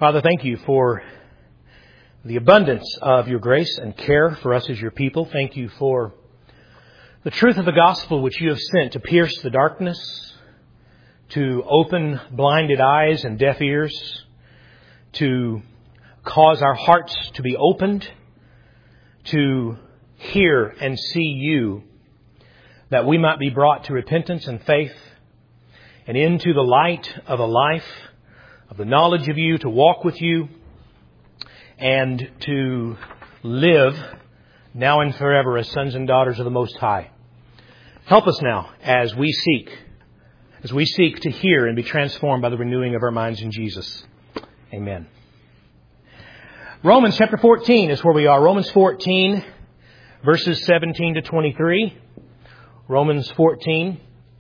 Father, thank you for the abundance of your grace and care for us as your people. Thank you for the truth of the gospel which you have sent to pierce the darkness, to open blinded eyes and deaf ears, to cause our hearts to be opened, to hear and see you, that we might be brought to repentance and faith and into the light of a life of the knowledge of you, to walk with you and to live now and forever as sons and daughters of the Most High. Help us now as we seek to hear and be transformed by the renewing of our minds in Jesus. Amen. Romans chapter 14 is where we are. Romans 14, verses 17 to 23. Romans 14,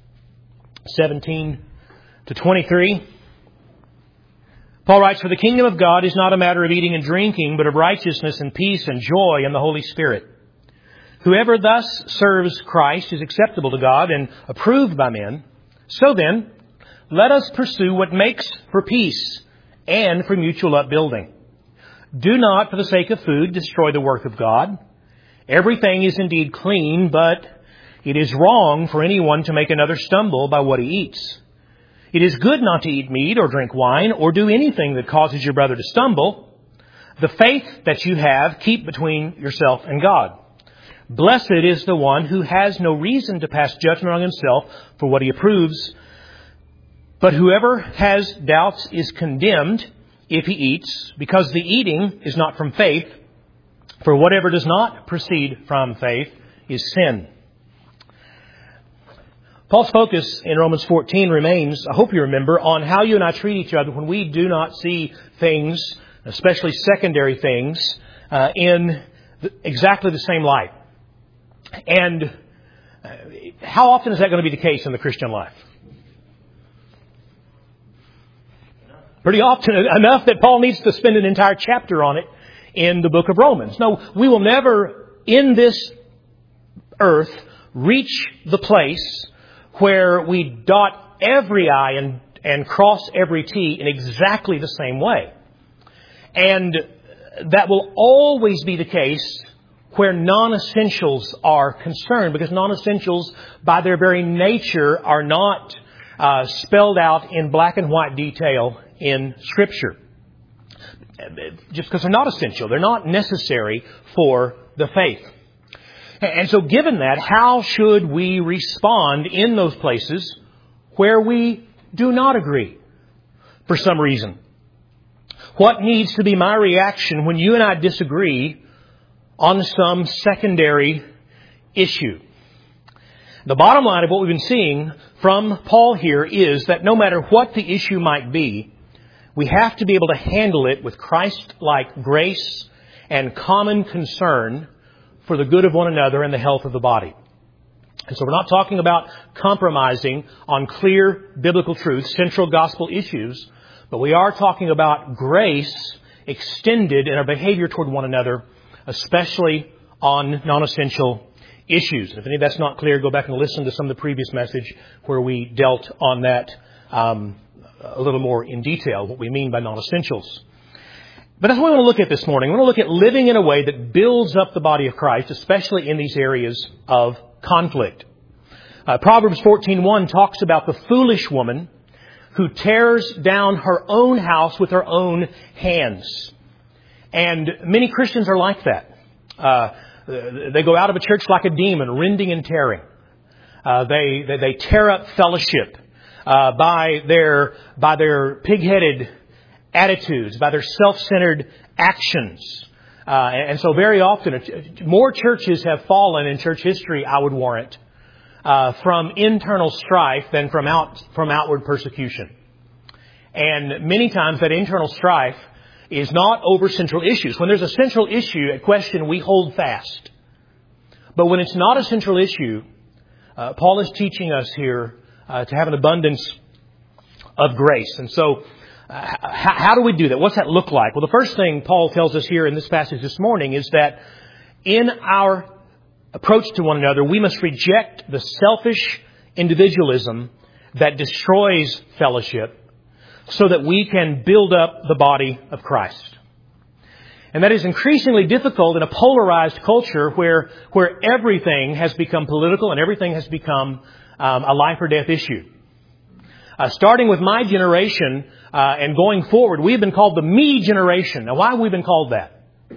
17 to 23. Paul writes, "For the kingdom of God is not a matter of eating and drinking, but of righteousness and peace and joy in the Holy Spirit. Whoever thus serves Christ is acceptable to God and approved by men. So then, let us pursue what makes for peace and for mutual upbuilding. Do not, for the sake of food, destroy the work of God. Everything is indeed clean, but it is wrong for anyone to make another stumble by what he eats. It is good not to eat meat or drink wine or do anything that causes your brother to stumble. The faith that you have, keep between yourself and God. Blessed is the one who has no reason to pass judgment on himself for what he approves. But whoever has doubts is condemned if he eats, because the eating is not from faith. For whatever does not proceed from faith is sin." Paul's focus in Romans 14 remains, I hope you remember, on how you and I treat each other when we do not see things, especially secondary things, in exactly the same light. And how often is that going to be the case in the Christian life? Pretty often, enough that Paul needs to spend an entire chapter on it in the book of Romans. No, we will never, in this earth, reach the place where we dot every I and cross every T in exactly the same way. And that will always be the case where non-essentials are concerned, because non-essentials, by their very nature, are not spelled out in black and white detail in Scripture. Just because they're not essential. They're not necessary for the faith. And so given that, how should we respond in those places where we do not agree for some reason? What needs to be my reaction when you and I disagree on some secondary issue? The bottom line of what we've been seeing from Paul here is that no matter what the issue might be, we have to be able to handle it with Christ-like grace and common concern for the good of one another and the health of the body. And so we're not talking about compromising on clear biblical truths, central gospel issues, but we are talking about grace extended in our behavior toward one another, especially on non-essential issues. And if any of that's not clear, go back and listen to some of the previous message where we dealt on that a little more in detail, what we mean by non-essentials. But that's what we want to look at this morning. We want to look at living in a way that builds up the body of Christ, especially in these areas of conflict. Proverbs 14:1 talks about the foolish woman who tears down her own house with her own hands. And many Christians are like that. They go out of a church like a demon, rending and tearing. They tear up fellowship by their pig-headed attitudes, by their self-centered actions. And so very often, more churches have fallen in church history, I would warrant, from internal strife than from outward persecution. And many times that internal strife is not over central issues. When there's a central issue at question, we hold fast. But when it's not a central issue, Paul is teaching us here to have an abundance of grace. And so how do we do that? What's that look like? Well, the first thing Paul tells us here in this passage this morning is that in our approach to one another, we must reject the selfish individualism that destroys fellowship so that we can build up the body of Christ. And that is increasingly difficult in a polarized culture where everything has become political and everything has become a life or death issue. Starting with my generation and going forward, we've been called the me generation. Now, why have we been called that?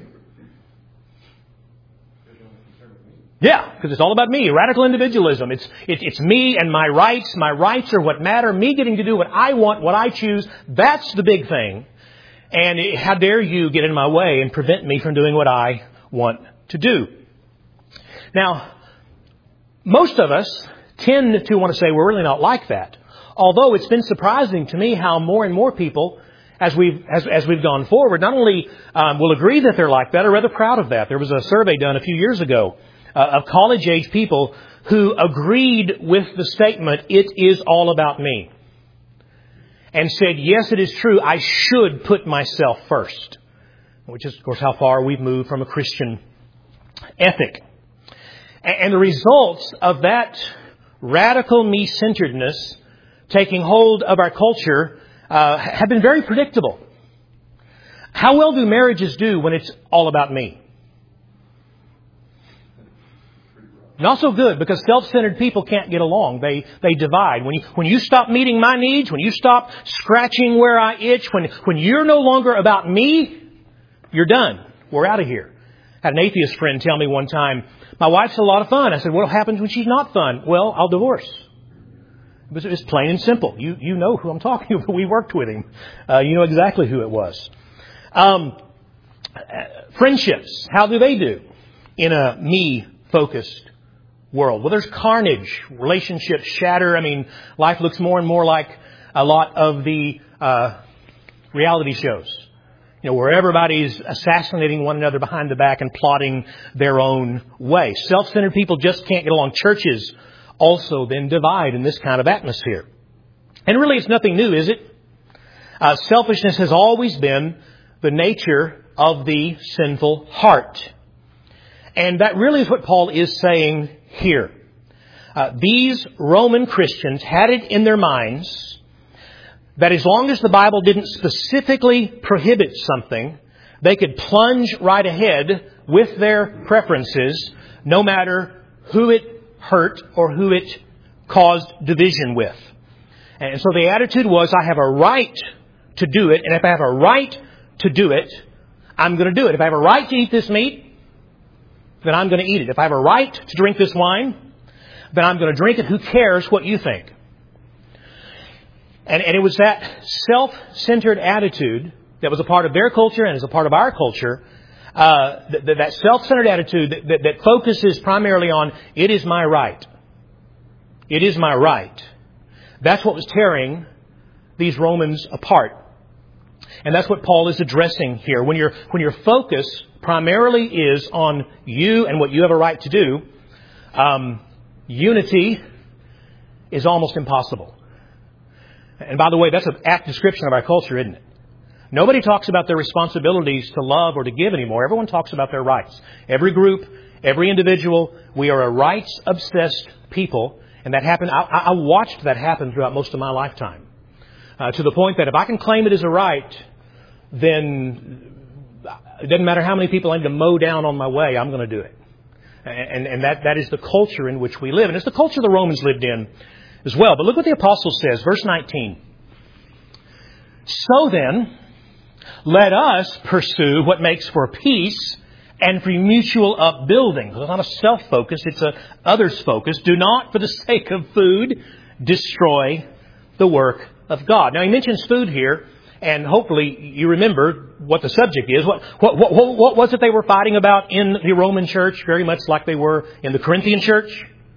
Yeah, because it's all about me. Radical individualism. It's me and my rights. My rights are what matter. Me getting to do what I want, what I choose. That's the big thing. And how dare you get in my way and prevent me from doing what I want to do? Now, most of us tend to want to say we're really not like that. Although it's been surprising to me how more and more people, as we've gone forward, not only will agree that they're like that, are rather proud of that. There was a survey done a few years ago of college-age people who agreed with the statement, "It is all about me," and said, "Yes, it is true. I should put myself first," which is, of course, how far we've moved from a Christian ethic. And the results of that radical me-centeredness taking hold of our culture have been very predictable. How well do marriages do when it's all about me? Not so good, because self-centered people can't get along. They divide. When you stop meeting my needs, when you stop scratching where I itch, when you're no longer about me, you're done. We're out of here. I had an atheist friend tell me one time, "My wife's a lot of fun." I said, "What happens when she's not fun?" "Well, I'll divorce." It was plain and simple. You know who I'm talking about. We worked with him. You know exactly who it was. Friendships. How do they do in a me-focused world? Well, there's carnage. Relationships shatter. I mean, life looks more and more like a lot of the reality shows, where everybody's assassinating one another behind the back and plotting their own way. Self-centered people just can't get along. Churches also then divide in this kind of atmosphere. And really, it's nothing new, is it? Selfishness has always been the nature of the sinful heart. And that really is what Paul is saying here. These Roman Christians had it in their minds that as long as the Bible didn't specifically prohibit something, they could plunge right ahead with their preferences, no matter who it hurt or who it caused division with. And so the attitude was, I have a right to do it, and if I have a right to do it, I'm going to do it. If I have a right to eat this meat, then I'm going to eat it. If I have a right to drink this wine, then I'm going to drink it. Who cares what you think? And it was that self-centered attitude that was a part of their culture and is a part of our culture, that self-centered attitude that focuses primarily on, it is my right. It is my right. That's what was tearing these Romans apart. And that's what Paul is addressing here. When your focus primarily is on you and what you have a right to do, unity is almost impossible. And by the way, that's an apt description of our culture, isn't it? Nobody talks about their responsibilities to love or to give anymore. Everyone talks about their rights. Every group, every individual, we are a rights-obsessed people. And that happened. I watched that happen throughout most of my lifetime. To the point that if I can claim it as a right, then it doesn't matter how many people I need to mow down on my way, I'm going to do it. And that is the culture in which we live. And it's the culture the Romans lived in as well. But look what the apostle says, verse 19. So then, let us pursue what makes for peace and for mutual upbuilding. It's not a self-focus, it's a others focus. Do not, for the sake of food, destroy the work of God. Now, he mentions food here, and hopefully you remember what the subject is. What was it they were fighting about in the Roman church, very much like they were in the Corinthian church?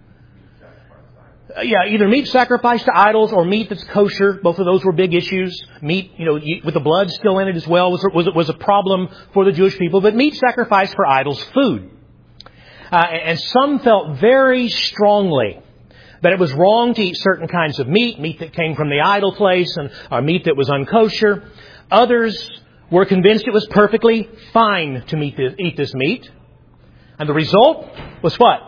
Either meat sacrificed to idols or meat that's kosher. Both of those were big issues. Meat, with the blood still in it as well, was a problem for the Jewish people. But meat sacrificed for idols, food. And some felt very strongly that it was wrong to eat certain kinds of meat that came from the idol place, or meat that was unkosher. Others were convinced it was perfectly fine to eat this meat. And the result was what?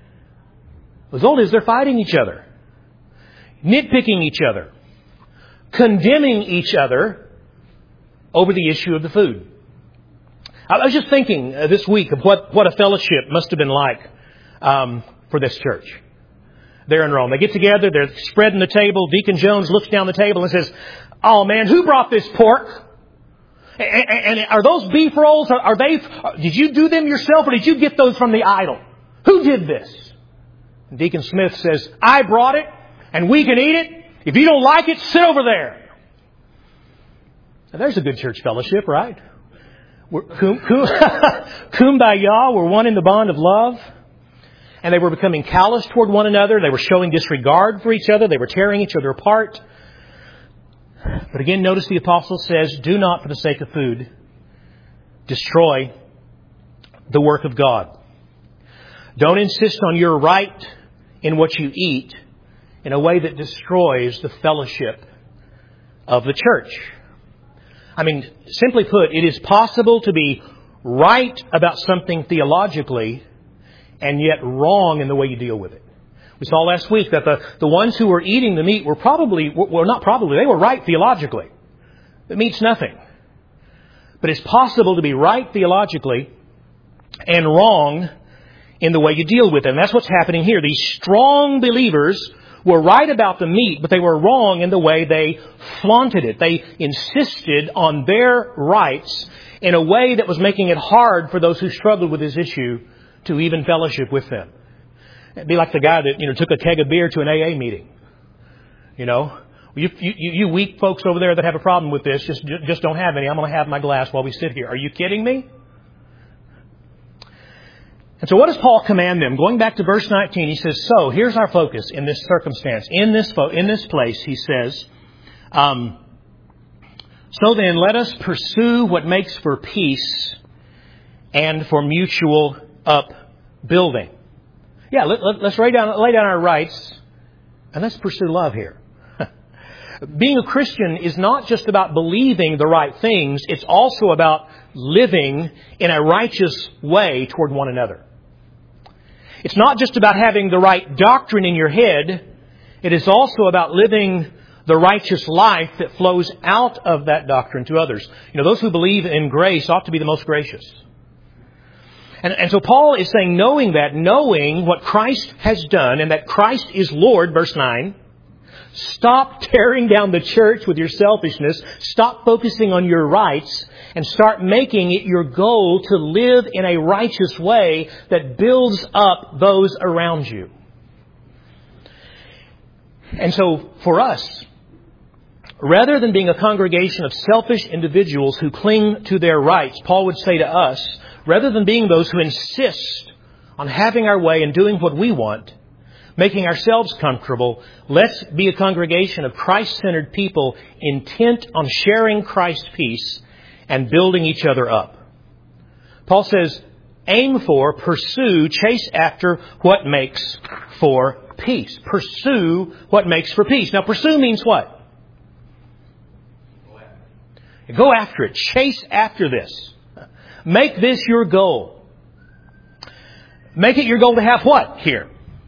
The result is they're fighting each other, nitpicking each other, condemning each other over the issue of the food. I was just thinking this week of what a fellowship must have been like for this church there in Rome. They get together, they're spreading the table. Deacon Jones looks down the table and says, "Oh man, who brought this pork? And are those beef rolls? Did you do them yourself or did you get those from the idol? Who did this?" And Deacon Smith says, "I brought it and we can eat it. If you don't like it, sit over there." Now, there's a good church fellowship, right? We're kumbaya, we're one in the bond of love. And they were becoming callous toward one another. They were showing disregard for each other. They were tearing each other apart. But again, notice the apostle says, do not, for the sake of food, destroy the work of God. Don't insist on your right in what you eat in a way that destroys the fellowship of the church. I mean, simply put, it is possible to be right about something theologically and yet wrong in the way you deal with it. We saw last week that the ones who were eating the meat were they were right theologically. The meat's nothing. But it's possible to be right theologically and wrong in the way you deal with it. And that's what's happening here. These strong believers were right about the meat, but they were wrong in the way they flaunted it. They insisted on their rights in a way that was making it hard for those who struggled with this issue to even fellowship with them. It'd be like the guy that, took a keg of beer to an AA meeting. You weak folks over there that have a problem with this, just don't have any. I'm going to have my glass while we sit here. Are you kidding me? And so what does Paul command them? Going back to verse 19, he says, so here's our focus in this circumstance. In this place, he says, so then let us pursue what makes for peace and for mutual upbuilding. Yeah, let's lay down our rights and let's pursue love here. Being a Christian is not just about believing the right things. It's also about living in a righteous way toward one another. It's not just about having the right doctrine in your head. It is also about living the righteous life that flows out of that doctrine to others. Those who believe in grace ought to be the most gracious. And so Paul is saying, knowing what Christ has done and that Christ is Lord, verse 9, stop tearing down the church with your selfishness. Stop focusing on your rights and start making it your goal to live in a righteous way that builds up those around you. And so for us, rather than being a congregation of selfish individuals who cling to their rights, Paul would say to us, rather than being those who insist on having our way and doing what we want, making ourselves comfortable, let's be a congregation of Christ-centered people intent on sharing Christ's peace and building each other up. Paul says, aim for, pursue, chase after what makes for peace. Pursue what makes for peace. Now, pursue means what? Go after it. Chase after this. Make this your goal. Make it your goal to have what here?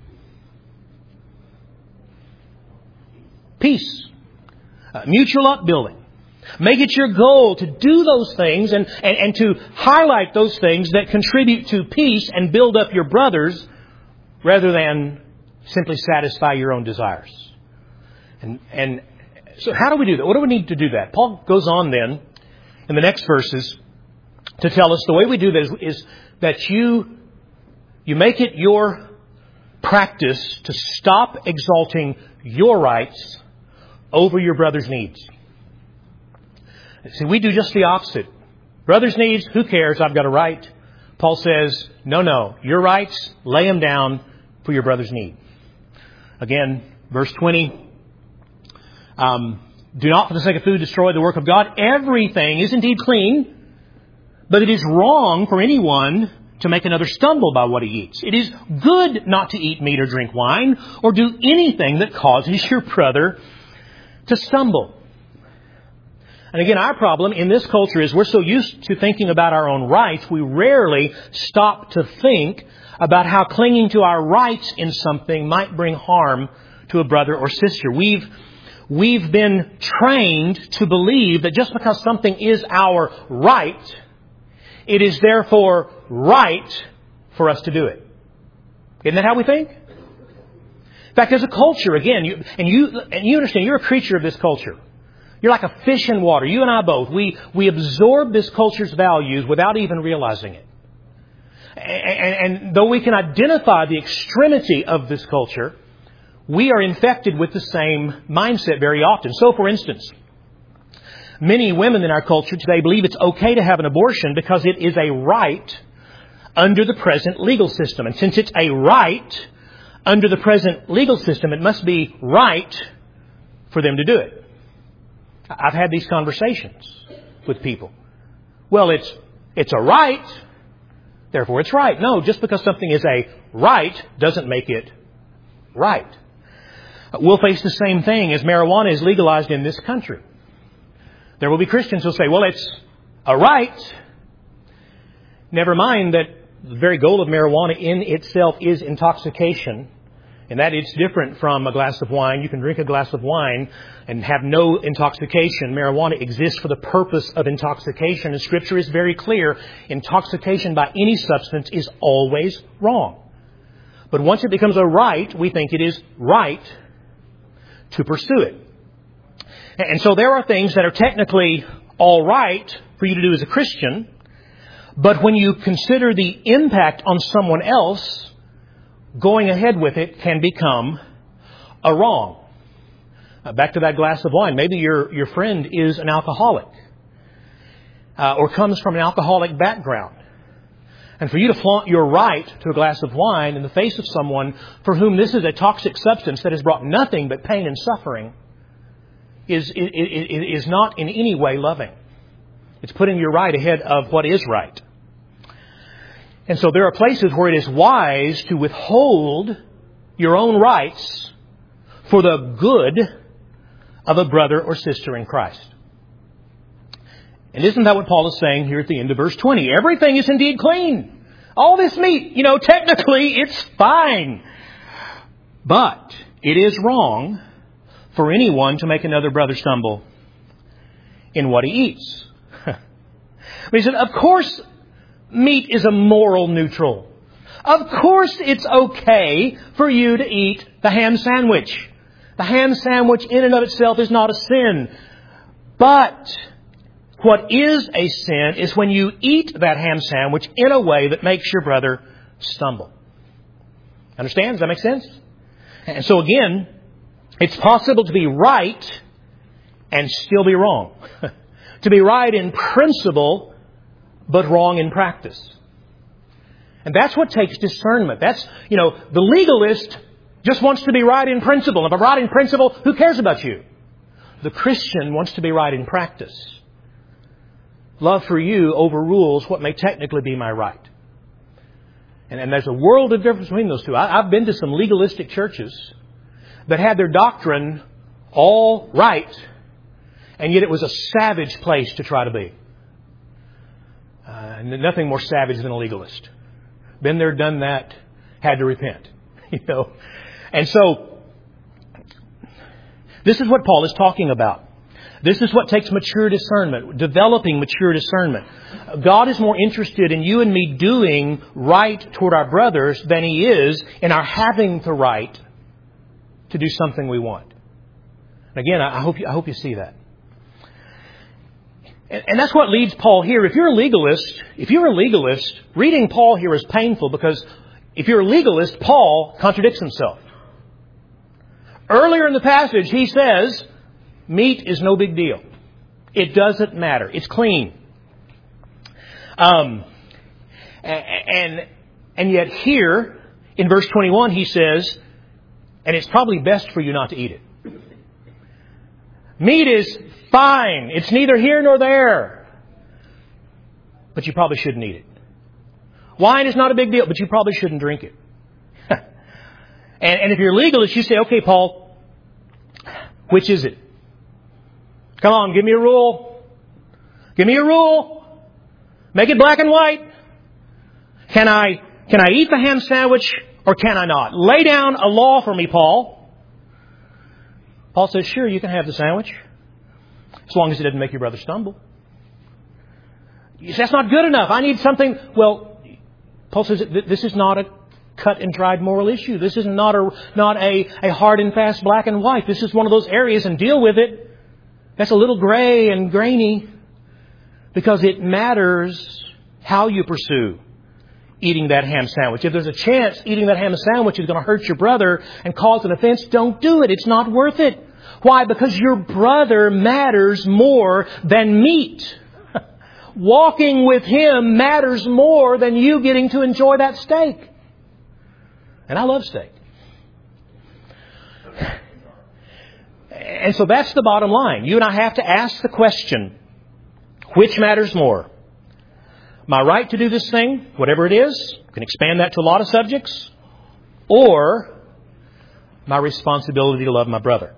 Peace. Mutual upbuilding. Make it your goal to do those things and to highlight those things that contribute to peace and build up your brothers rather than simply satisfy your own desires. And so how do we do that? What do we need to do that? Paul goes on then in the next verses to tell us the way we do that is that you make it your practice to stop exalting your rights over your brother's needs. See, we do just the opposite. Brother's needs, who cares? I've got a right. Paul says, no. Your rights, lay them down for your brother's need. Again, verse 20. Do not for the sake of food destroy the work of God. Everything is indeed clean, but it is wrong for anyone to make another stumble by what he eats. It is good not to eat meat or drink wine or do anything that causes your brother to stumble. And again, our problem in this culture is we're so used to thinking about our own rights, we rarely stop to think about how clinging to our rights in something might bring harm to a brother or sister. We've we've been trained to believe that just because something is our right, it is therefore right for us to do it. Isn't that how we think? In fact, as a culture, again, you understand, you're a creature of this culture. You're like a fish in water. You and I both. We absorb this culture's values without even realizing it. And though we can identify the extremity of this culture, we are infected with the same mindset very often. So, for instance, many women in our culture today believe it's okay to have an abortion because it is a right under the present legal system. And since it's a right under the present legal system, it must be right for them to do it. I've had these conversations with people. Well, it's a right, therefore it's right. No, just because something is a right doesn't make it right. We'll face the same thing as marijuana is legalized in this country. There will be Christians who will say, well, it's a right. Never mind that the very goal of marijuana in itself is intoxication, and that it's different from a glass of wine. You can drink a glass of wine and have no intoxication. Marijuana exists for the purpose of intoxication, and Scripture is very clear. Intoxication by any substance is always wrong. But once it becomes a right, we think it is right to pursue it. And so there are things that are technically all right for you to do as a Christian, but when you consider the impact on someone else, going ahead with it can become a wrong. Back to that glass of wine. Maybe your friend is an alcoholic or comes from an alcoholic background. And for you to flaunt your right to a glass of wine in the face of someone for whom this is a toxic substance that has brought nothing but pain and suffering is not in any way loving. It's putting your right ahead of what is right. And so there are places where it is wise to withhold your own rights for the good of a brother or sister in Christ. And isn't that what Paul is saying here at the end of verse 20? Everything is indeed clean. All this meat, technically it's fine. But it is wrong for anyone to make another brother stumble in what he eats. He said, of course, meat is a moral neutral. Of course it's okay for you to eat the ham sandwich. The ham sandwich in and of itself is not a sin. But what is a sin is when you eat that ham sandwich in a way that makes your brother stumble. Understand? Does that make sense? And so again, it's possible to be right and still be wrong. To be right in principle, but wrong in practice. And that's what takes discernment. That's, the legalist just wants to be right in principle. If I'm right in principle, who cares about you? The Christian wants to be right in practice. Love for you overrules what may technically be my right. And there's a world of difference between those two. I've been to some legalistic churches that had their doctrine all right, and yet it was a savage place to try to be. Nothing more savage than a legalist. Been there, done that, had to repent. And so, this is what Paul is talking about. This is what takes mature discernment, developing mature discernment. God is more interested in you and me doing right toward our brothers than He is in our having the right to do something we want. And again, I hope you see that. And that's what leads Paul here. If you're a legalist, reading Paul here is painful because if you're a legalist, Paul contradicts himself. Earlier in the passage, he says, meat is no big deal. It doesn't matter. It's clean. And yet here, in verse 21, he says, and it's probably best for you not to eat it. Meat is fine. It's neither here nor there. But you probably shouldn't eat it. Wine is not a big deal, but you probably shouldn't drink it. and if you're a legalist, you say, okay, Paul, which is it? Come on, give me a rule. Give me a rule. Make it black and white. Can I eat the ham sandwich or can I not? Lay down a law for me, Paul. Paul says, sure, you can have the sandwich, as long as it doesn't make your brother stumble. You say, that's not good enough. I need something. Well, Paul says this is not a cut and dried moral issue. This is not a hard and fast black and white. This is one of those areas, and deal with it. That's a little gray and grainy, because it matters how you pursue eating that ham sandwich. If there's a chance eating that ham sandwich is going to hurt your brother and cause an offense, don't do it. It's not worth it. Why? Because your brother matters more than meat. Walking with him matters more than you getting to enjoy that steak. And I love steak. And so that's the bottom line. You and I have to ask the question, which matters more? My right to do this thing, whatever it is, you can expand that to a lot of subjects, or my responsibility to love my brother.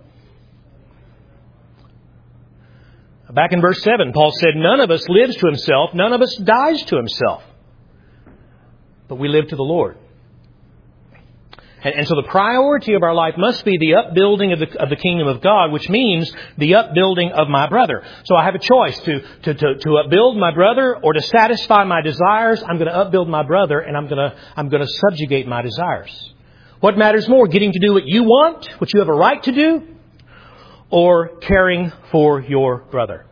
Back in verse 7, Paul said, none of us lives to himself, none of us dies to himself, but we live to the Lord. And so the priority of our life must be the upbuilding of the kingdom of God, which means the upbuilding of my brother. So I have a choice to upbuild my brother or to satisfy my desires. I'm going to upbuild my brother, and I'm going to subjugate my desires. What matters more, getting to do what you want, what you have a right to do, or caring for your brother?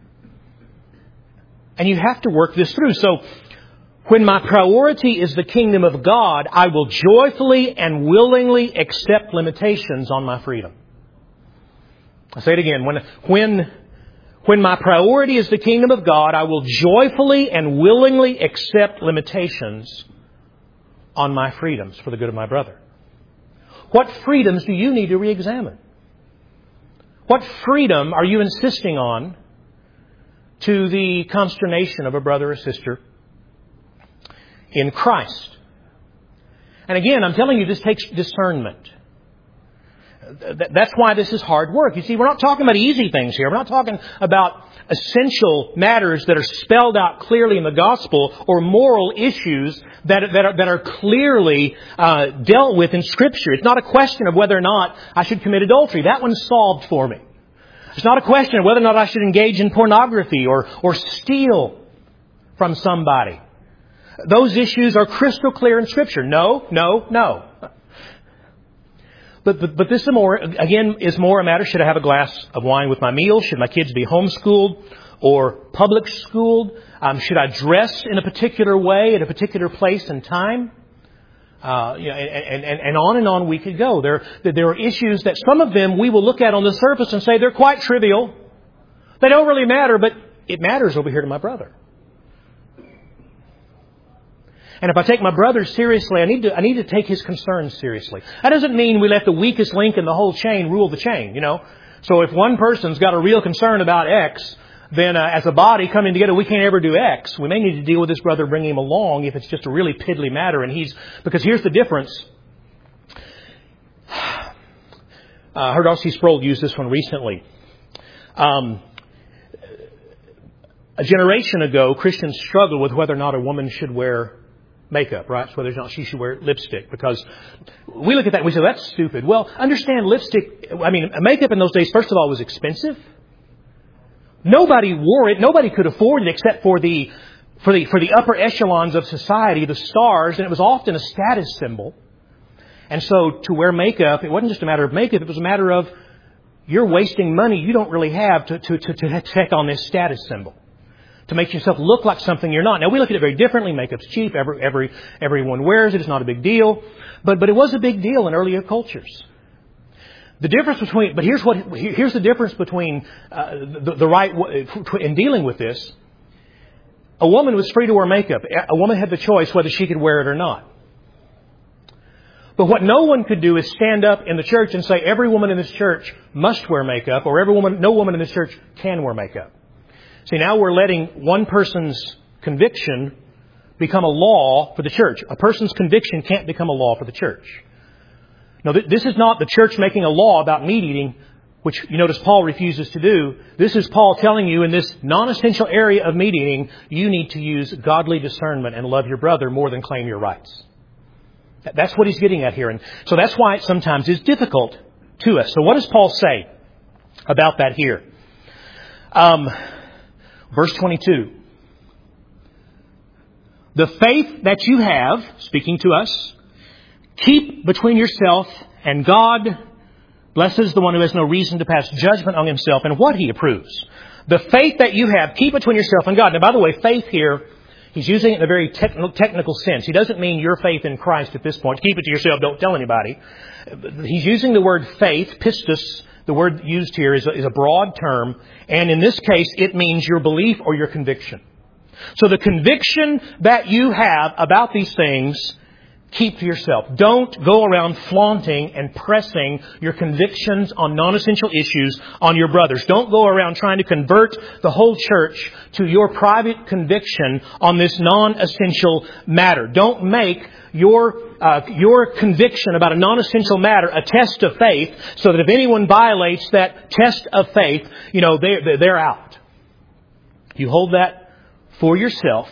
And you have to work this through. So when my priority is the kingdom of God, I will joyfully and willingly accept limitations on my freedom. I'll say it again. When my priority is the kingdom of God, I will joyfully and willingly accept limitations on my freedoms for the good of my brother. What freedoms do you need to re-examine? What freedom are you insisting on to the consternation of a brother or sister in Christ? And again, I'm telling you, this takes discernment. That's why this is hard work. You see, we're not talking about easy things here. We're not talking about essential matters that are spelled out clearly in the gospel, or moral issues that are clearly dealt with in Scripture. It's not a question of whether or not I should commit adultery. That one's solved for me. It's not a question of whether or not I should engage in pornography or steal from somebody. Those issues are crystal clear in Scripture. No. But this is more a matter, should I have a glass of wine with my meal? Should my kids be homeschooled or public schooled? Should I dress in a particular way at a particular place and time? And on we could go. There are issues that some of them we will look at on the surface and say they're quite trivial. They don't really matter, but it matters over here to my brother. And if I take my brother seriously, I need to take his concerns seriously. That doesn't mean we let the weakest link in the whole chain rule the chain, So if one person's got a real concern about X, then as a body coming together, we can't ever do X. We may need to deal with this brother, bring him along if it's just a really piddly matter. Because here's the difference. I heard R.C. Sproul use this one recently. A generation ago, Christians struggled with whether or not a woman should wear makeup, right? So whether or not she should wear lipstick, because we look at that and we say, that's stupid. Well, understand makeup in those days, first of all, was expensive. Nobody wore it. Nobody could afford it except for the upper echelons of society, the stars, and it was often a status symbol. And so to wear makeup, it wasn't just a matter of makeup, it was a matter of you're wasting money you don't really have to take on this status symbol, to make yourself look like something you're not. Now, we look at it very differently. Makeup's cheap. Everyone wears it. It's not a big deal. But it was a big deal in earlier cultures. The difference between, but here's the difference between the right in dealing with this. A woman was free to wear makeup. A woman had the choice whether she could wear it or not. But what no one could do is stand up in the church and say every woman in this church must wear makeup, or no woman in this church can wear makeup. See, now we're letting one person's conviction become a law for the church. A person's conviction can't become a law for the church. Now, this is not the church making a law about meat eating, which you notice Paul refuses to do. This is Paul telling you in this non-essential area of meat eating, you need to use godly discernment and love your brother more than claim your rights. That's what he's getting at here. And so that's why it sometimes is difficult to us. So what does Paul say? about that here. Verse 22. The faith that you have, speaking to us, keep between yourself and God. Blesses the one who has no reason to pass judgment on himself and what he approves. The faith that you have, keep between yourself and God. Now, by the way, faith here, he's using it in a very technical sense. He doesn't mean your faith in Christ at this point. Keep it to yourself, don't tell anybody. He's using the word faith, pistis. The word used here is a broad term. And in this case, it means your belief or your conviction. So the conviction that you have about these things, keep to yourself. Don't go around flaunting and pressing your convictions on non-essential issues on your brothers. Don't go around trying to convert the whole church to your private conviction on this non-essential matter. Don't make your conviction about a non-essential matter a test of faith, so that if anyone violates that test of faith, they're out. You hold that for yourself.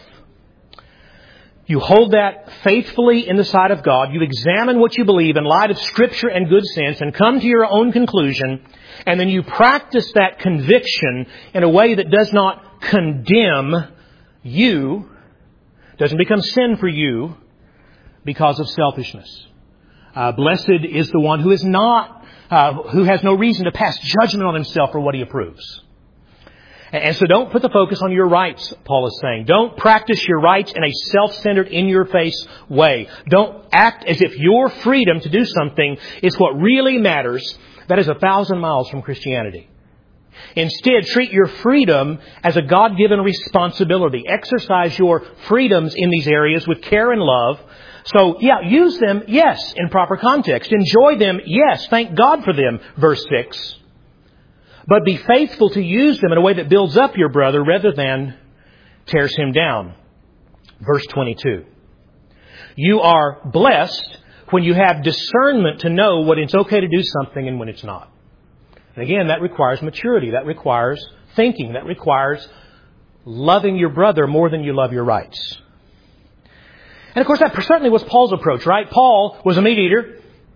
You hold that faithfully in the sight of God. You examine what you believe in light of Scripture and good sense and come to your own conclusion. And then you practice that conviction in a way that does not condemn you, doesn't become sin for you because of selfishness. Blessed is the one who is not, who has no reason to pass judgment on himself for what he approves. And so don't put the focus on your rights, Paul is saying. Don't practice your rights in a self-centered, in-your-face way. Don't act as if your freedom to do something is what really matters. That is 1,000 miles from Christianity. Instead, treat your freedom as a God-given responsibility. Exercise your freedoms in these areas with care and love. So, use them, yes, in proper context. Enjoy them, yes. Thank God for them, verse 6. But be faithful to use them in a way that builds up your brother rather than tears him down. Verse 22. You are blessed when you have discernment to know when it's okay to do something and when it's not. And again, that requires maturity. That requires thinking. That requires loving your brother more than you love your rights. And of course, that certainly was Paul's approach, right? Paul was a meat eater.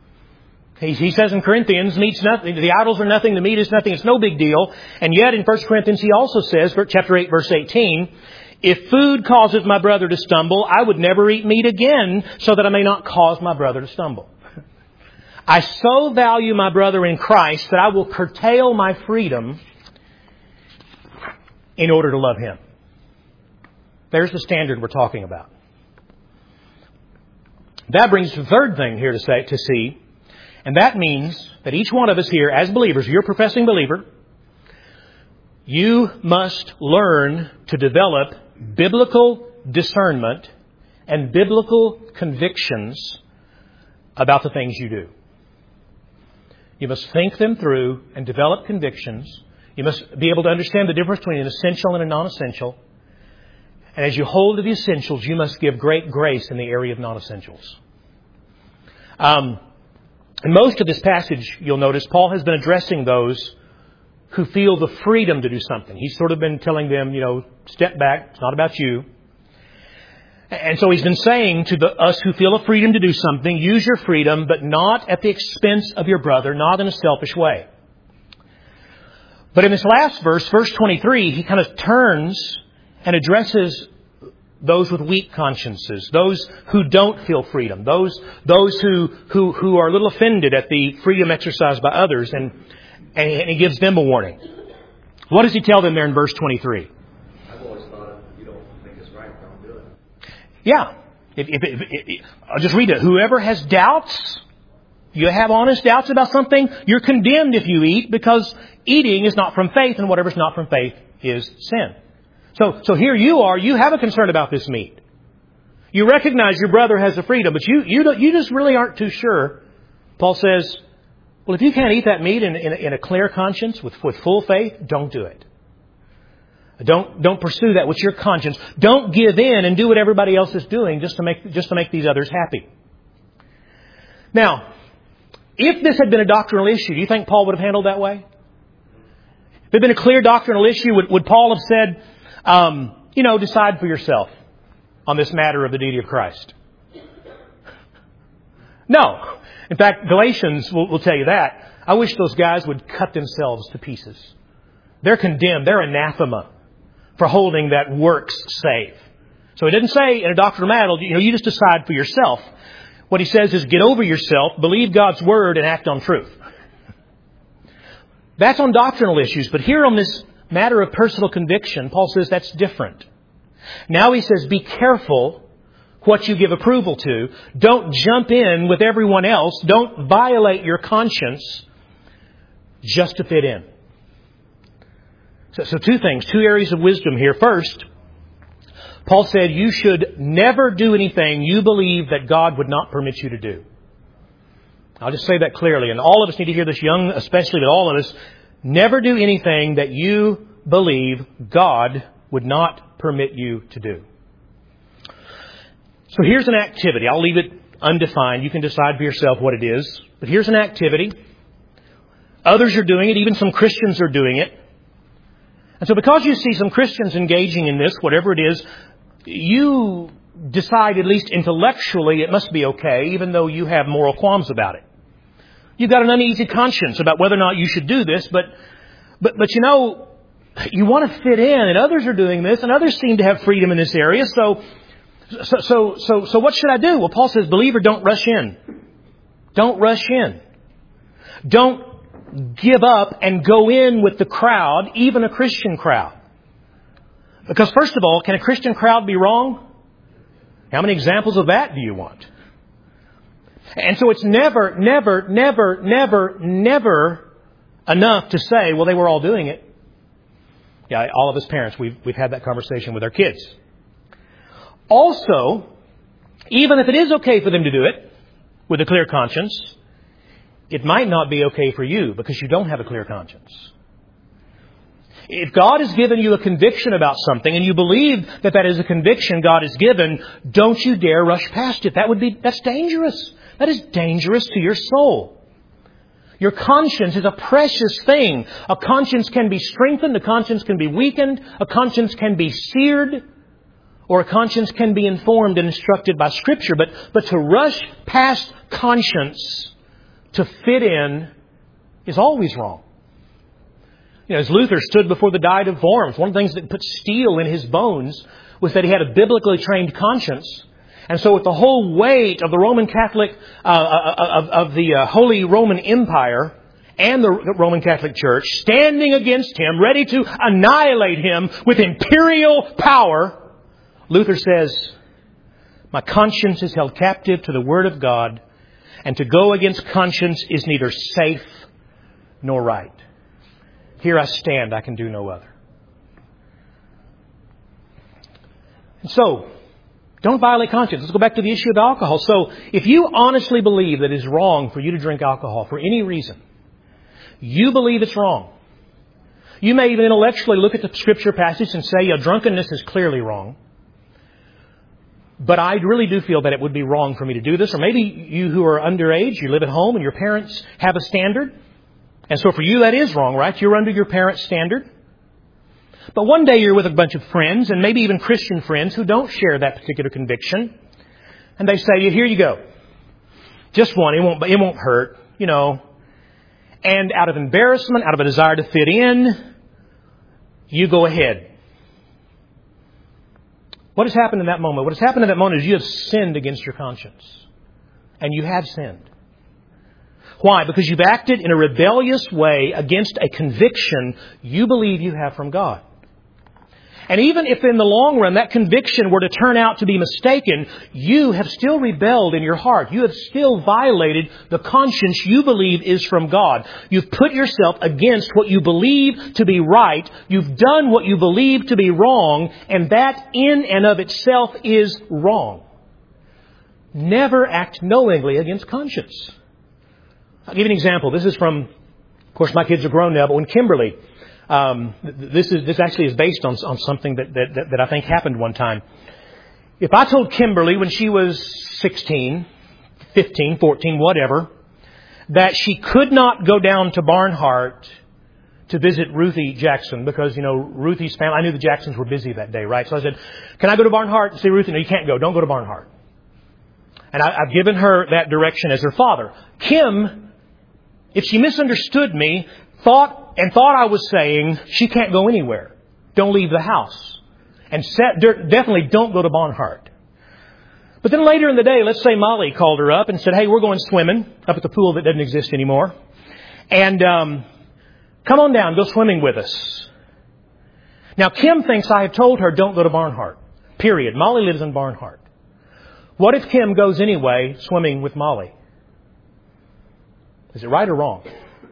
He says in Corinthians, meat's nothing, the idols are nothing, the meat is nothing, it's no big deal. And yet in 1 Corinthians he also says, chapter 8, verse 18, if food causes my brother to stumble, I would never eat meat again so that I may not cause my brother to stumble. I so value my brother in Christ that I will curtail my freedom in order to love him. There's the standard we're talking about. That brings the third thing here to see. And that means that each one of us here, as believers, you're a professing believer, you must learn to develop biblical discernment and biblical convictions about the things you do. You must think them through and develop convictions. You must be able to understand the difference between an essential and a non-essential. And as you hold to the essentials, you must give great grace in the area of non-essentials. In most of this passage, you'll notice, Paul has been addressing those who feel the freedom to do something. He's sort of been telling them, step back, it's not about you. And so he's been saying to us who feel a freedom to do something, use your freedom, but not at the expense of your brother, not in a selfish way. But in this last verse 23, he kind of turns and addresses those with weak consciences, those who don't feel freedom, those who are a little offended at the freedom exercised by others, and he gives them a warning. What does he tell them there in verse 23? I've always thought if you don't think it's right, don't do it. Yeah. I'll just read it. Whoever has doubts, you have honest doubts about something, you're condemned if you eat, because eating is not from faith, and whatever's not from faith is sin. So here you are, you have a concern about this meat. You recognize your brother has the freedom, but you just really aren't too sure. Paul says, well, if you can't eat that meat in a clear conscience with full faith, don't do it. Don't pursue that with your conscience. Don't give in and do what everybody else is doing just to make these others happy. Now, if this had been a doctrinal issue, do you think Paul would have handled that way? If it had been a clear doctrinal issue, would Paul have said, decide for yourself on this matter of the deity of Christ? No. In fact, Galatians will tell you that. I wish those guys would cut themselves to pieces. They're condemned. They're anathema for holding that works save. So he didn't say in a doctrinal matter, you just decide for yourself. What he says is get over yourself, believe God's Word, and act on truth. That's on doctrinal issues. But here on this matter of personal conviction, Paul says that's different. Now he says be careful what you give approval to. Don't jump in with everyone else. Don't violate your conscience just to fit in. So two things, two areas of wisdom here. First, Paul said you should never do anything you believe that God would not permit you to do. I'll just say that clearly. And all of us need to hear this, young especially, but all of us, never do anything that you believe God would not permit you to do. So here's an activity. I'll leave it undefined. You can decide for yourself what it is. But here's an activity. Others are doing it. Even some Christians are doing it. And so because you see some Christians engaging in this, whatever it is, you decide, at least intellectually, it must be okay, even though you have moral qualms about it. You've got an uneasy conscience about whether or not you should do this, but you want to fit in, and others are doing this, and others seem to have freedom in this area, so what should I do? Well, Paul says, believer, don't rush in. Don't rush in. Don't give up and go in with the crowd, even a Christian crowd. Because first of all, can a Christian crowd be wrong? How many examples of that do you want? And so it's never enough to say, well, they were all doing it. Yeah, all of us parents, we've had that conversation with our kids. Also, even if it is okay for them to do it with a clear conscience, it might not be okay for you because you don't have a clear conscience. If God has given you a conviction about something and you believe that is a conviction God has given, don't you dare rush past it. That's dangerous. That is dangerous to your soul. Your conscience is a precious thing. A conscience can be strengthened. A conscience can be weakened. A conscience can be seared. Or a conscience can be informed and instructed by Scripture. But to rush past conscience to fit in is always wrong. As Luther stood before the Diet of Worms, one of the things that put steel in his bones was that he had a biblically trained conscience. And so with the whole weight of the Roman Catholic, of the Holy Roman Empire and the Roman Catholic Church standing against him, ready to annihilate him with imperial power, Luther says, my conscience is held captive to the Word of God, and to go against conscience is neither safe nor right. Here I stand, I can do no other. And so, don't violate conscience. Let's go back to the issue of alcohol. So, if you honestly believe that it is wrong for you to drink alcohol for any reason, you believe it's wrong. You may even intellectually look at the Scripture passage and say, drunkenness is clearly wrong. But I really do feel that it would be wrong for me to do this. Or maybe you who are underage, you live at home and your parents have a standard. And so for you that is wrong, right? You're under your parents' standard. But one day you're with a bunch of friends, and maybe even Christian friends who don't share that particular conviction. And they say, here you go. Just one, it won't hurt, And out of embarrassment, out of a desire to fit in, you go ahead. What has happened in that moment? What has happened in that moment is you have sinned against your conscience. And you have sinned. Why? Because you've acted in a rebellious way against a conviction you believe you have from God. And even if in the long run that conviction were to turn out to be mistaken, you have still rebelled in your heart. You have still violated the conscience you believe is from God. You've put yourself against what you believe to be right. You've done what you believe to be wrong, and that in and of itself is wrong. Never act knowingly against conscience. I'll give you an example. This is from, of course, my kids are grown now, but when Kimberly, this actually is based on something that I think happened one time. If I told Kimberly when she was 16, 15, 14, whatever, that she could not go down to Barnhart to visit Ruthie Jackson because, Ruthie's family, I knew the Jacksons were busy that day, right? So I said, can I go to Barnhart and see Ruthie? No, you can't go. Don't go to Barnhart. And I've given her that direction as her father. Kim if she misunderstood me, thought I was saying she can't go anywhere. Don't leave the house. And definitely don't go to Barnhart. But then later in the day, let's say Molly called her up and said, hey, we're going swimming up at the pool that doesn't exist anymore. And come on down, go swimming with us. Now, Kim thinks I have told her don't go to Barnhart. Period. Molly lives in Barnhart. What if Kim goes anyway swimming with Molly? Is it right or wrong?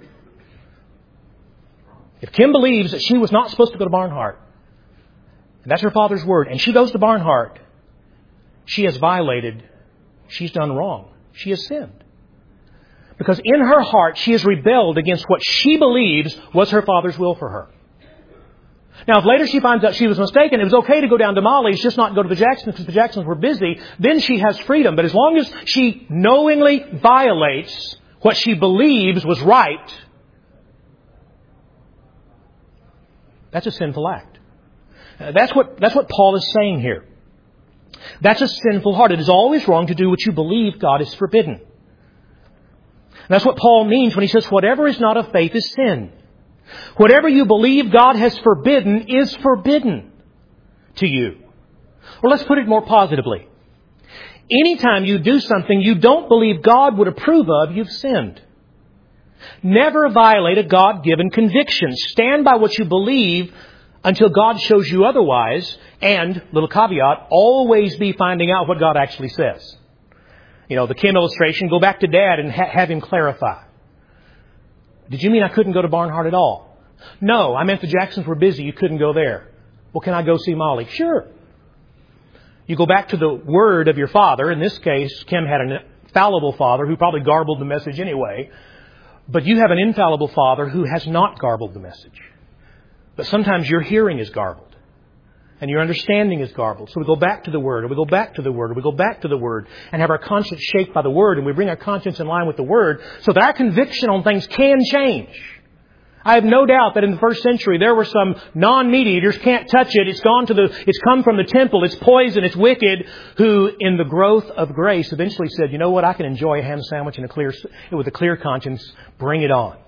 If Kim believes that she was not supposed to go to Barnhart, and that's her father's word, and she goes to Barnhart, she has violated, she's done wrong. She has sinned. Because in her heart, she has rebelled against what she believes was her father's will for her. Now, if later she finds out she was mistaken, it was okay to go down to Molly's, just not go to the Jacksons because the Jacksons were busy, then she has freedom. But as long as she knowingly violates what she believes was right, that's a sinful act. That's what Paul is saying here. That's a sinful heart. It is always wrong to do what you believe God has forbidden. And that's what Paul means when he says, whatever is not of faith is sin. Whatever you believe God has forbidden is forbidden to you. Or let's put it more positively. Anytime you do something you don't believe God would approve of, you've sinned. Never violate a God-given conviction. Stand by what you believe until God shows you otherwise. And, little caveat, always be finding out what God actually says. You know, the Kim illustration, go back to Dad and have him clarify. Did you mean I couldn't go to Barnhart at all? No, I meant the Jacksons were busy. You couldn't go there. Well, can I go see Molly? Sure. You go back to the word of your father. In this case, Kim had an infallible father who probably garbled the message anyway. But you have an infallible father who has not garbled the message. But sometimes your hearing is garbled. And your understanding is garbled. So we go back to the Word, or we go back to the Word, or we go back to the Word, and have our conscience shaped by the Word, and we bring our conscience in line with the Word, so that our conviction on things can change. I have no doubt that in the first century there were some non-meat eaters, can't touch it, it's come from the temple, it's poison, it's wicked, who in the growth of grace eventually said, you know what, I can enjoy a ham sandwich with a clear conscience, bring it on.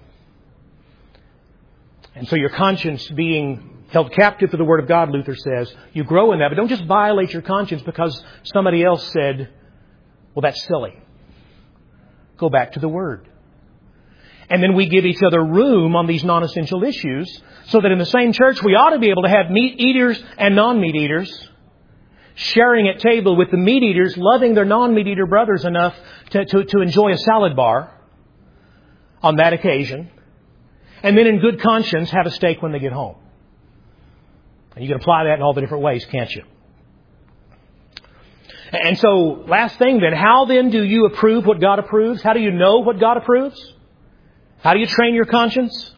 And so your conscience being held captive to the Word of God, Luther says, you grow in that, but don't just violate your conscience because somebody else said, well, that's silly. Go back to the Word. And then we give each other room on these non-essential issues so that in the same church we ought to be able to have meat eaters and non-meat eaters sharing at table with the meat eaters, loving their non-meat eater brothers enough to enjoy a salad bar on that occasion. And then in good conscience have a steak when they get home. And you can apply that in all the different ways, can't you? And so, last thing then, how then do you approve what God approves? How do you know what God approves? How do you train your conscience?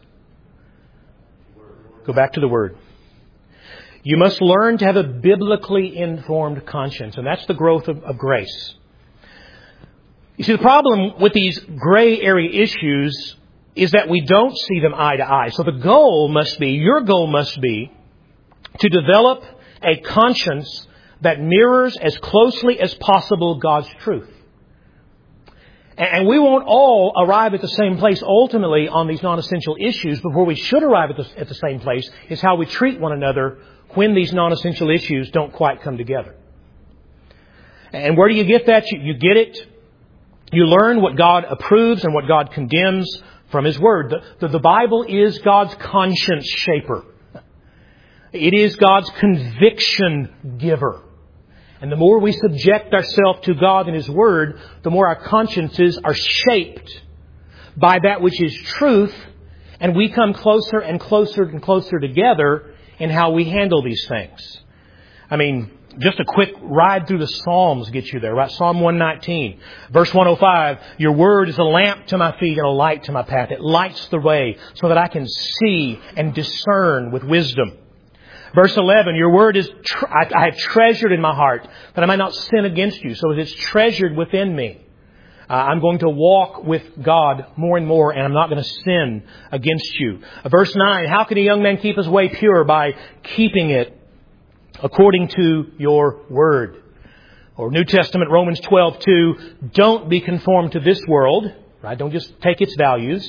Go back to the Word. You must learn to have a biblically informed conscience, and that's the growth of grace. You see, the problem with these gray area issues is that we don't see them eye to eye. So your goal must be, to develop a conscience that mirrors as closely as possible God's truth. And we won't all arrive at the same place ultimately on these non-essential issues, but where we should arrive at the same place is how we treat one another when these non-essential issues don't quite come together. And where do you get that? You get it. You learn what God approves and what God condemns from His Word. The Bible is God's conscience shaper. It is God's conviction giver. And the more we subject ourselves to God and His Word, the more our consciences are shaped by that which is truth, and we come closer and closer and closer together in how we handle these things. I mean, just a quick ride through the Psalms gets you there, right? Psalm 119, verse 105, your Word is a lamp to my feet and a light to my path. It lights the way so that I can see and discern with wisdom. Verse 11, your Word is, I have treasured in my heart that I might not sin against you. So it's treasured within me. I'm going to walk with God more and more, and I'm not going to sin against you. Verse 9, how can a young man keep his way pure? By keeping it according to your Word. Or New Testament, Romans 12:2, don't be conformed to this world. Right? Don't just take its values.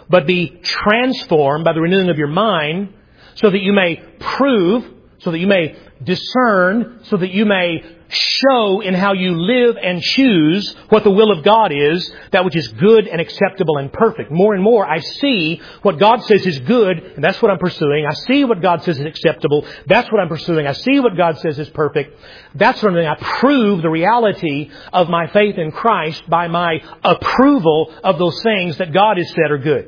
but be transformed by the renewing of your mind, so that you may prove, so that you may discern, so that you may show in how you live and choose what the will of God is, that which is good and acceptable and perfect. More and more I see what God says is good, and that's what I'm pursuing. I see what God says is acceptable. That's what I'm pursuing. I see what God says is perfect. That's what I'm doing. I prove the reality of my faith in Christ by my approval of those things that God has said are good.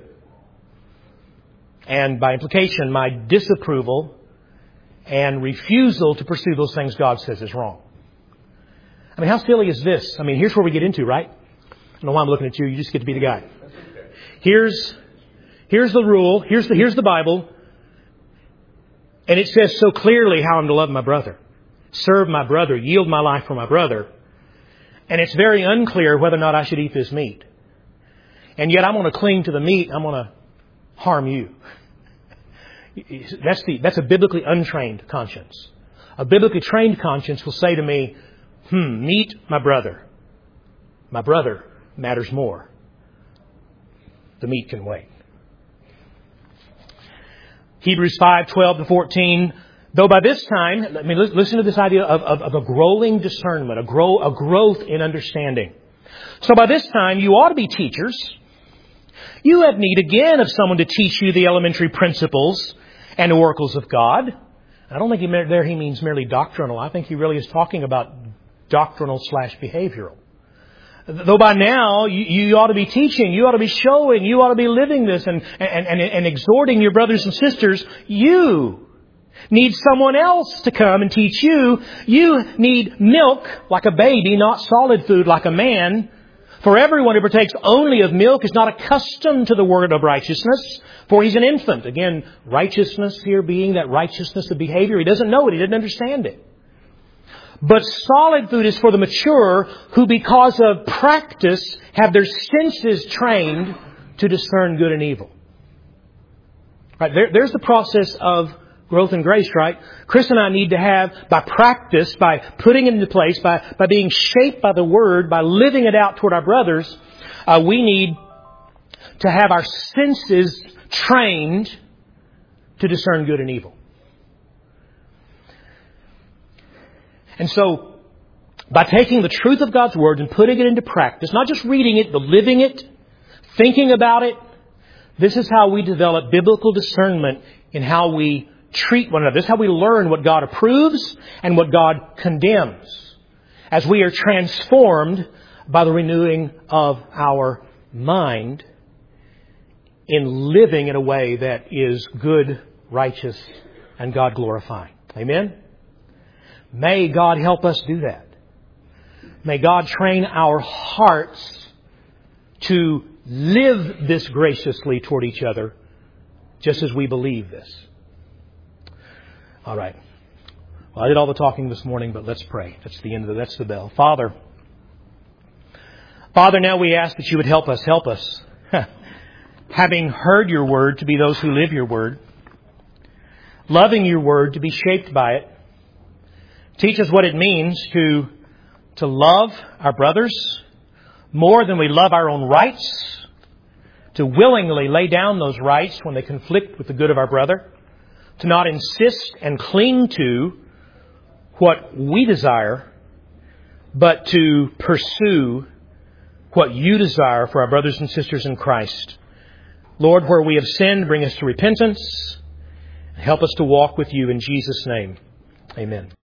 And by implication, my disapproval and refusal to pursue those things God says is wrong. I mean, how silly is this? I mean, here's where we get into, right? I don't know why I'm looking at you. You just get to be the guy. Here's the rule. Here's the Bible. And it says so clearly how I'm to love my brother, serve my brother, yield my life for my brother. And it's very unclear whether or not I should eat this meat. And yet I'm going to cling to the meat. I'm going to harm you. That's a biblically untrained conscience. A biblically trained conscience will say to me, meat my brother. My brother matters more. The meat can wait. Hebrews 5:12-14. Though by this time, let me listen to this idea of a growing discernment, a growth in understanding. So by this time, you ought to be teachers. You have need again of someone to teach you the elementary principles and oracles of God. I don't think he means merely doctrinal. I think he really is talking about doctrinal/behavioral. Though by now you ought to be teaching, you ought to be showing, you ought to be living this and exhorting your brothers and sisters. You need someone else to come and teach you. You need milk like a baby, not solid food like a man. For everyone who partakes only of milk is not accustomed to the word of righteousness, for he's an infant. Again, righteousness here being that righteousness of behavior. He doesn't know it. He doesn't understand it. But solid food is for the mature who, because of practice, have their senses trained to discern good and evil. Right, there's the process of growth and grace, right? Chris and I need to have, by practice, by putting it into place, by being shaped by the Word, by living it out toward our brothers, we need to have our senses trained to discern good and evil. And so, by taking the truth of God's Word and putting it into practice, not just reading it, but living it, thinking about it, this is how we develop biblical discernment in how we treat one another. This is how we learn what God approves and what God condemns, as we are transformed by the renewing of our mind in living in a way that is good, righteous, and God-glorifying. Amen? May God help us do that. May God train our hearts to live this graciously toward each other, just as we believe this. All right. Well, I did all the talking this morning, but let's pray. That's the end of that's the bell. Father, now we ask that you would help us. Help us. Having heard your word, to be those who live your word. Loving your word, to be shaped by it. Teach us what it means to love our brothers more than we love our own rights. To willingly lay down those rights when they conflict with the good of our brother. To not insist and cling to what we desire, but to pursue what you desire for our brothers and sisters in Christ. Lord, where we have sinned, bring us to repentance. Help us to walk with you in Jesus' name. Amen.